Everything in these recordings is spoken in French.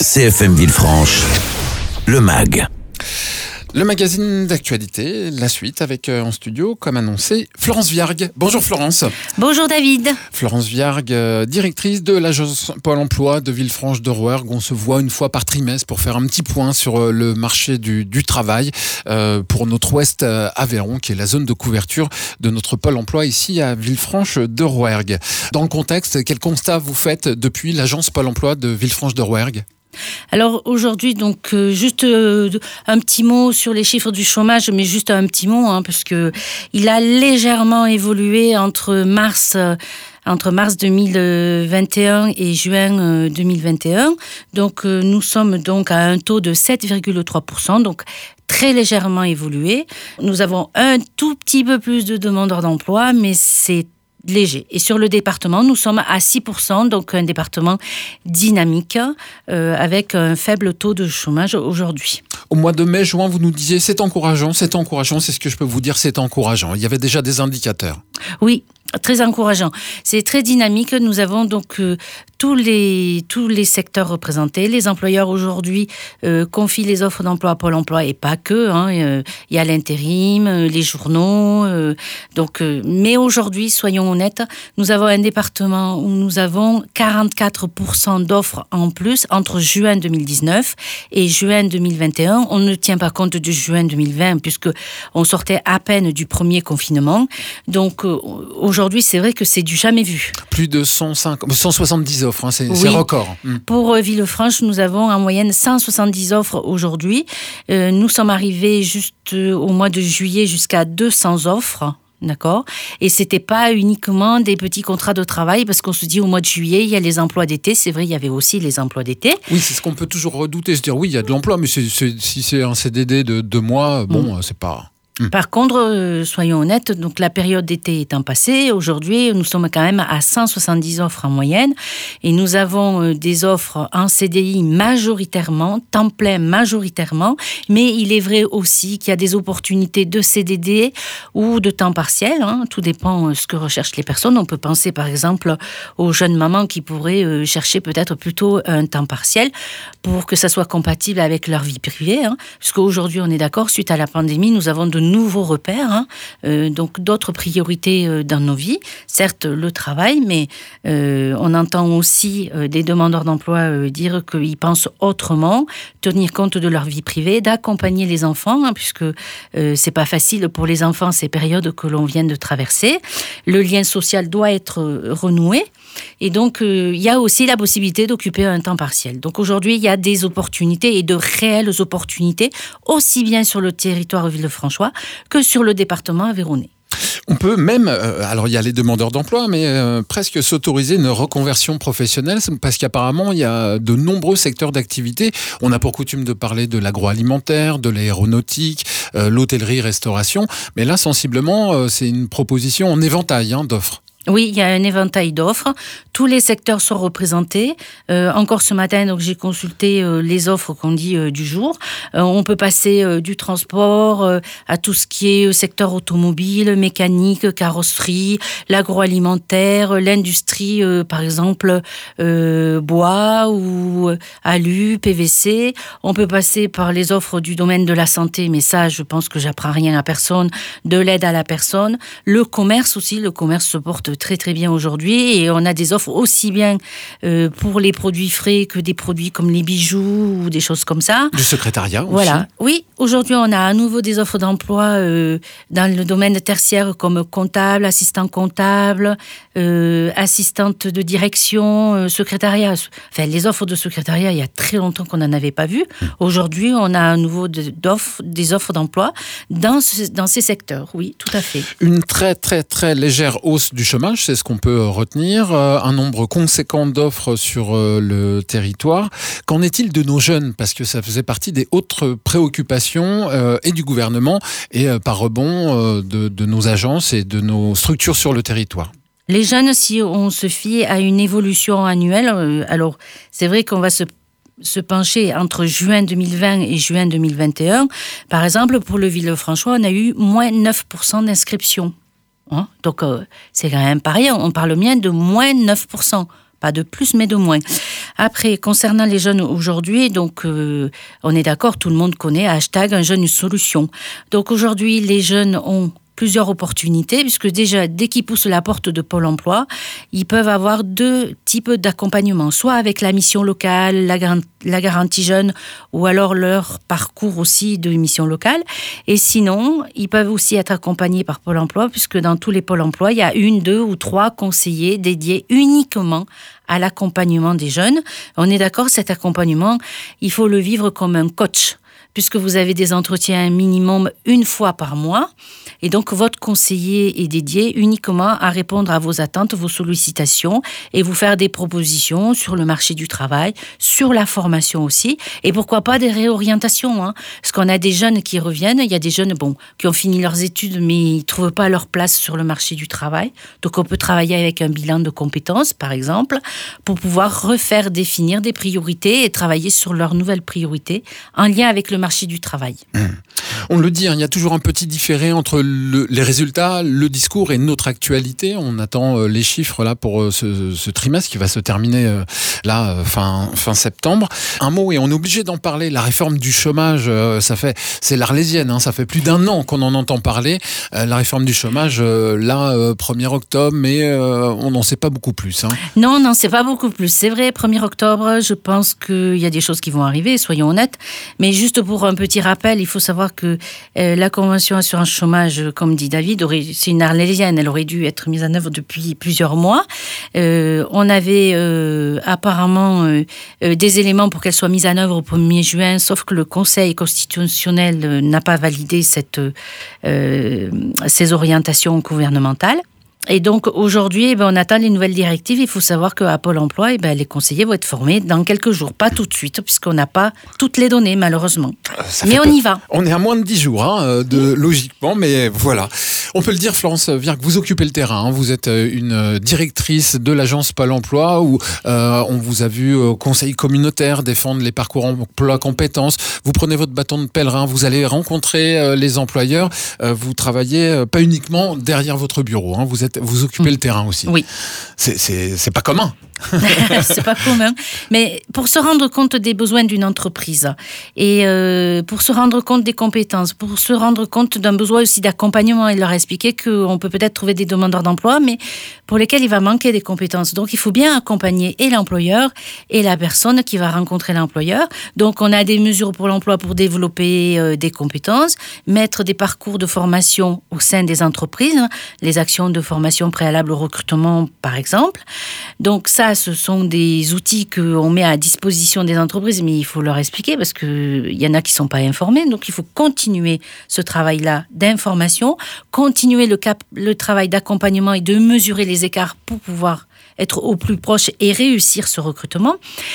CFM Villefranche, le MAG. Le magazine d'actualité, la suite avec en studio, comme annoncé, Florence Viargue. Bonjour Florence. Bonjour David. Florence Viargue, directrice de l'agence Pôle emploi de Villefranche de Rouergue. On se voit une fois par trimestre pour faire un petit point sur le marché du travail pour notre ouest Aveyron, qui est la zone de couverture de notre Pôle emploi ici à Villefranche de Rouergue. Dans le contexte, quel constat vous faites depuis l'agence Pôle emploi de Villefranche de Rouergue ? Alors aujourd'hui, donc juste un petit mot sur les chiffres du chômage, mais juste un petit mot, parce que il a légèrement évolué entre mars 2021 et juin 2021. Donc nous sommes donc à un taux de 7,3%, donc très légèrement évolué. Nous avons un tout petit peu plus de demandeurs d'emploi, mais c'est léger. Et sur le département, nous sommes à 6%, donc un département dynamique avec un faible taux de chômage aujourd'hui. Au mois de mai-juin, vous nous disiez c'est encourageant, c'est ce que je peux vous dire, c'est encourageant. Il y avait déjà des indicateurs. Oui, très encourageant. C'est très dynamique. Nous avons donc tous les secteurs représentés. Les employeurs aujourd'hui confient les offres d'emploi à Pôle emploi et pas que. Il y a l'intérim, les journaux. Mais aujourd'hui, soyons honnêtes, nous avons un département où nous avons 44% d'offres en plus entre juin 2019 et juin 2021. On ne tient pas compte de juin 2020 puisque on sortait à peine du premier confinement. Donc aujourd'hui, c'est vrai que c'est du jamais vu. Plus de 170 offres, c'est record. Pour Villefranche, nous avons en moyenne 170 offres aujourd'hui. Nous sommes arrivés juste au mois de juillet jusqu'à 200 offres. D'accord. Et c'était pas uniquement des petits contrats de travail, parce qu'on se dit au mois de juillet, il y a les emplois d'été. C'est vrai, il y avait aussi les emplois d'été. Oui, c'est ce qu'on peut toujours redouter. Se dire, oui, il y a de l'emploi, mais si c'est un CDD de 2 mois, c'est pas... Par contre, soyons honnêtes, donc la période d'été étant passée, aujourd'hui, nous sommes quand même à 170 offres en moyenne et nous avons des offres en CDI majoritairement, temps plein majoritairement, mais il est vrai aussi qu'il y a des opportunités de CDD ou de temps partiel, tout dépend ce que recherchent les personnes. On peut penser par exemple aux jeunes mamans qui pourraient chercher peut-être plutôt un temps partiel pour que ça soit compatible avec leur vie privée, puisque aujourd'hui on est d'accord, suite à la pandémie, nous avons de nouveaux repères, donc d'autres priorités dans nos vies. Certes, le travail, mais on entend aussi des demandeurs d'emploi dire qu'ils pensent autrement, tenir compte de leur vie privée, d'accompagner les enfants, puisque c'est pas facile pour les enfants ces périodes que l'on vient de traverser. Le lien social doit être renoué. Et donc, il y a aussi la possibilité d'occuper un temps partiel. Donc aujourd'hui, il y a des opportunités et de réelles opportunités, aussi bien sur le territoire villefranchois que sur le département aveyronnais. On peut même, alors il y a les demandeurs d'emploi, mais presque s'autoriser une reconversion professionnelle, parce qu'apparemment il y a de nombreux secteurs d'activité. On a pour coutume de parler de l'agroalimentaire, de l'aéronautique, l'hôtellerie-restauration, mais là sensiblement c'est une proposition en éventail d'offres. Oui, il y a un éventail d'offres. Tous les secteurs sont représentés. Encore ce matin, donc j'ai consulté les offres qu'on dit du jour. On peut passer du transport à tout ce qui est secteur automobile, mécanique, carrosserie, l'agroalimentaire, l'industrie, par exemple bois ou alu, PVC. On peut passer par les offres du domaine de la santé, mais ça, je pense que j'apprends rien à personne. De l'aide à la personne, le commerce aussi. Le commerce se porte très très bien aujourd'hui et on a des offres aussi bien pour les produits frais que des produits comme les bijoux ou des choses comme ça. Du secrétariat aussi. Voilà. Oui, aujourd'hui on a à nouveau des offres d'emploi dans le domaine tertiaire comme comptable, assistant comptable, assistante de direction, secrétariat. Enfin, les offres de secrétariat, il y a très longtemps qu'on n'en avait pas vu. Aujourd'hui, on a à nouveau des offres d'emploi dans ces secteurs. Oui, tout à fait. Une très très très légère hausse du chômage, c'est ce qu'on peut retenir. Un nombre conséquent d'offres sur le territoire. Qu'en est-il de nos jeunes ? Parce que ça faisait partie des autres préoccupations et du gouvernement et par rebond de nos agences et de nos structures sur le territoire. Les jeunes, si on se fie à une évolution annuelle, alors c'est vrai qu'on va se pencher entre juin 2020 et juin 2021. Par exemple, pour le Villefranchois, on a eu moins 9% d'inscriptions. Donc, c'est quand même pareil, on parle bien de moins 9%. Pas de plus, mais de moins. Après, concernant les jeunes aujourd'hui, donc on est d'accord, tout le monde connaît hashtag un jeune, une solution. Donc aujourd'hui, les jeunes ont plusieurs opportunités, puisque déjà, dès qu'ils poussent la porte de Pôle emploi, ils peuvent avoir 2 types d'accompagnement, soit avec la mission locale, la garantie jeune, ou alors leur parcours aussi de mission locale. Et sinon, ils peuvent aussi être accompagnés par Pôle emploi, puisque dans tous les Pôles emploi, il y a 1, 2 ou 3 conseillers dédiés uniquement à l'accompagnement des jeunes. On est d'accord, cet accompagnement, il faut le vivre comme un coach, puisque vous avez des entretiens minimum 1 fois par mois. Et donc, votre conseiller est dédié uniquement à répondre à vos attentes, vos sollicitations et vous faire des propositions sur le marché du travail, sur la formation aussi. Et pourquoi pas des réorientations, hein. Parce qu'on a des jeunes qui reviennent. Il y a des jeunes qui ont fini leurs études, mais ils ne trouvent pas leur place sur le marché du travail. Donc, on peut travailler avec un bilan de compétences, par exemple, pour pouvoir définir des priorités et travailler sur leurs nouvelles priorités en lien avec le marché du travail. On le dit, il y a toujours un petit différé entre les résultats, le discours et notre actualité. On attend les chiffres là pour ce trimestre qui va se terminer fin septembre. Un mot, et on est obligé d'en parler, la réforme du chômage, c'est l'Arlésienne, hein, ça fait plus d'1 an qu'on en entend parler. La réforme du chômage, 1er octobre, mais on n'en sait pas beaucoup plus. Hein. Non, on n'en sait pas beaucoup plus. C'est vrai, 1er octobre, je pense qu'il y a des choses qui vont arriver, soyons honnêtes. Mais juste pour un petit rappel, il faut savoir que la convention assurance chômage, comme dit David, c'est une arlésienne, elle aurait dû être mise en œuvre depuis plusieurs mois. On avait apparemment des éléments pour qu'elle soit mise en œuvre au 1er juin, sauf que le Conseil constitutionnel n'a pas validé ces orientations gouvernementales. Et donc, aujourd'hui, on attend les nouvelles directives. Il faut savoir qu'à Pôle emploi, les conseillers vont être formés dans quelques jours. Pas tout de suite, puisqu'on n'a pas toutes les données, malheureusement. Mais on y va. On est à moins de 10 jours, logiquement, mais voilà. On peut le dire, Florence Virgue, vous occupez le terrain. Hein. Vous êtes une directrice de l'agence Pôle emploi, où on vous a vu au conseil communautaire défendre les parcours emploi compétences. Vous prenez votre bâton de pèlerin, vous allez rencontrer les employeurs. Vous travaillez pas uniquement derrière votre bureau. Hein. Vous occupez le terrain aussi. Oui. C'est pas commun. C'est pas commun. Mais pour se rendre compte des besoins d'une entreprise et pour se rendre compte des compétences, pour se rendre compte d'un besoin aussi d'accompagnement et leur expliquer qu'on peut peut-être trouver des demandeurs d'emploi, mais pour lesquels il va manquer des compétences. Donc, il faut bien accompagner et l'employeur et la personne qui va rencontrer l'employeur. Donc, on a des mesures pour l'emploi pour développer des compétences, mettre des parcours de formation au sein des entreprises, les actions de formation préalable au recrutement, par exemple. Donc, ça, ce sont des outils qu'on met à disposition des entreprises, mais il faut leur expliquer parce qu'il y en a qui ne sont pas informés. Donc, il faut continuer ce travail-là d'information, continuer le travail d'accompagnement et de mesurer les écarts pour pouvoir être au plus proche et réussir ce recrutement.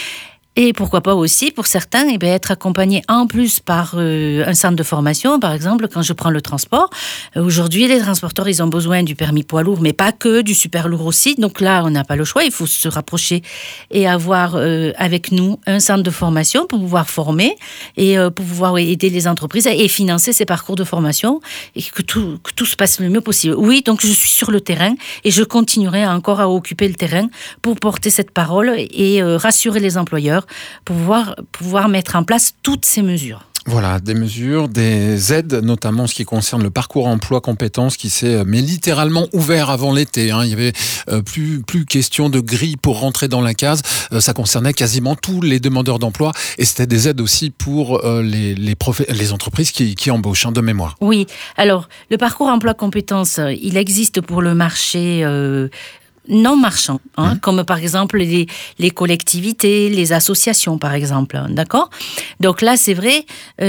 Et pourquoi pas aussi, pour certains, être accompagné en plus par un centre de formation. Par exemple, quand je prends le transport, aujourd'hui, les transporteurs, ils ont besoin du permis poids lourd, mais pas que, du super lourd aussi. Donc là, on n'a pas le choix, il faut se rapprocher et avoir avec nous un centre de formation pour pouvoir former et pour pouvoir aider les entreprises et financer ces parcours de formation et que tout se passe le mieux possible. Oui, donc je suis sur le terrain et je continuerai encore à occuper le terrain pour porter cette parole et rassurer les employeurs pour pouvoir mettre en place toutes ces mesures. Voilà, des mesures, des aides, notamment ce qui concerne le parcours emploi compétences qui s'est littéralement ouvert avant l'été. Hein. Il y avait plus question de grille pour rentrer dans la case. Ça concernait quasiment tous les demandeurs d'emploi et c'était des aides aussi pour les entreprises qui embauchent, de mémoire. Oui, alors le parcours emploi compétences, il existe pour le marché non marchands, comme par exemple les collectivités, les associations par exemple, d'accord ? Donc là c'est vrai,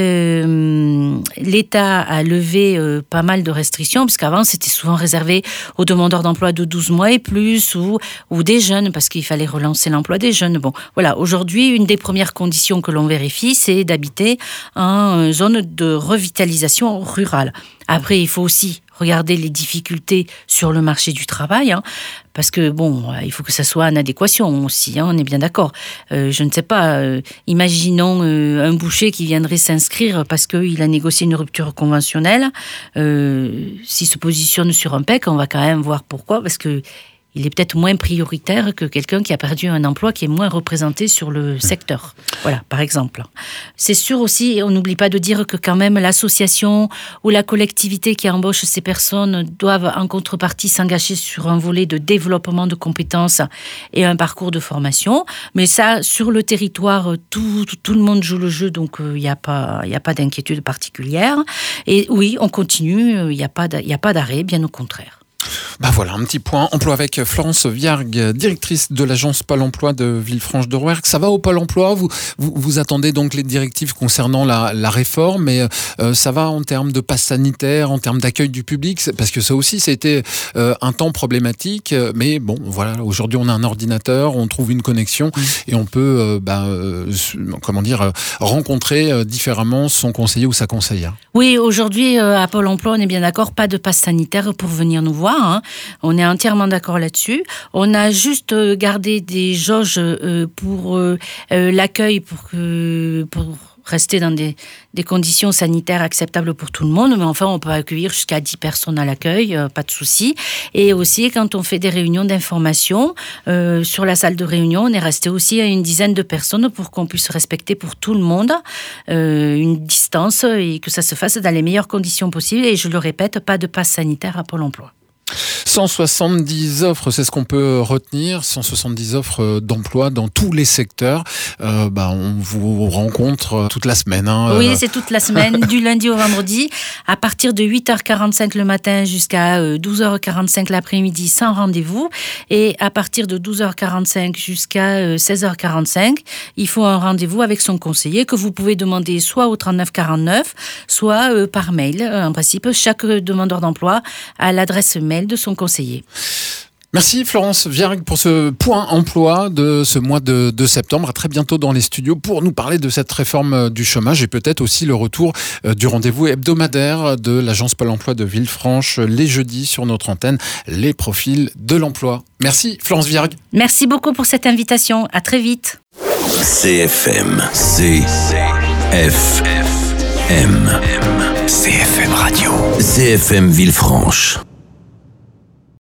l'État a levé pas mal de restrictions, parce qu'avant c'était souvent réservé aux demandeurs d'emploi de 12 mois et plus, ou des jeunes, parce qu'il fallait relancer l'emploi des jeunes. Bon, voilà, aujourd'hui une des premières conditions que l'on vérifie, c'est d'habiter en zone de revitalisation rurale. Après, il faut aussi regarder les difficultés sur le marché du travail, parce que il faut que ça soit en adéquation aussi, on est bien d'accord. Je ne sais pas, imaginons un boucher qui viendrait s'inscrire parce qu'il a négocié une rupture conventionnelle. S'il se positionne sur un PEC, on va quand même voir pourquoi, parce que il est peut-être moins prioritaire que quelqu'un qui a perdu un emploi qui est moins représenté sur le secteur. Voilà, par exemple. C'est sûr aussi, on n'oublie pas de dire que quand même l'association ou la collectivité qui embauche ces personnes doivent en contrepartie s'engager sur un volet de développement de compétences et un parcours de formation. Mais ça, sur le territoire, tout le monde joue le jeu, donc il n'y a pas d'inquiétude particulière. Et oui, on continue, il n'y a pas d'arrêt, bien au contraire. Voilà, un petit point emploi avec Florence Viargue, directrice de l'agence Pôle emploi de Villefranche-de-Rouergue. Ça va au Pôle emploi, vous attendez donc les directives concernant la réforme, mais ça va en termes de passe sanitaire, en termes d'accueil du public, parce que ça aussi, c'était un temps problématique, mais bon, voilà, aujourd'hui on a un ordinateur, on trouve une connexion et on peut rencontrer différemment son conseiller ou sa conseillère. Oui, aujourd'hui à Pôle emploi, on est bien d'accord, pas de passe sanitaire pour venir nous voir. On est entièrement d'accord là-dessus. On a juste gardé des jauges pour l'accueil, pour rester dans des conditions sanitaires acceptables pour tout le monde. Mais enfin, on peut accueillir jusqu'à 10 personnes à l'accueil, pas de souci. Et aussi, quand on fait des réunions d'information, sur la salle de réunion, on est resté aussi à une dizaine de personnes pour qu'on puisse respecter pour tout le monde une distance et que ça se fasse dans les meilleures conditions possibles. Et je le répète, pas de passe sanitaire à Pôle emploi. 170 offres, c'est ce qu'on peut retenir, 170 offres d'emploi dans tous les secteurs. On vous rencontre toute la semaine. Oui, c'est toute la semaine, du lundi au vendredi, à partir de 8h45 le matin jusqu'à 12h45 l'après-midi sans rendez-vous. Et à partir de 12h45 jusqu'à 16h45, il faut un rendez-vous avec son conseiller que vous pouvez demander soit au 3949, soit par mail. En principe, chaque demandeur d'emploi a l'adresse mail de son conseiller. Merci Florence Viargue pour ce point emploi de ce mois de septembre. À très bientôt dans les studios pour nous parler de cette réforme du chômage et peut-être aussi le retour du rendez-vous hebdomadaire de l'agence Pôle emploi de Villefranche les jeudis sur notre antenne, les profils de l'emploi. Merci Florence Viargue. Merci beaucoup pour cette invitation. À très vite. CFM Radio. CFM Villefranche.